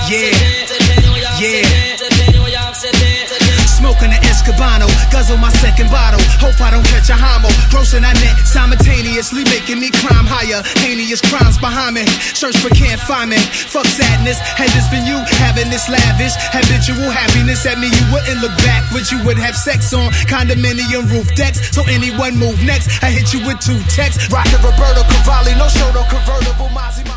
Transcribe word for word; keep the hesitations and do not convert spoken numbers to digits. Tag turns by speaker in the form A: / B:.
A: Yeah, yeah. Smoking an Escobano, guzzle my second bottle. Hope I don't catch a homo. Grossing I net simultaneously, making me climb higher. Heinous crimes behind me. Search but can't find me. Fuck sadness. Had this been you having this lavish habitual happiness at me, you wouldn't look back. But you would have sex on condominium roof decks. So anyone move next, I hit you with two texts. Rocket Roberto Cavalli, no show, no convertible Mozzie.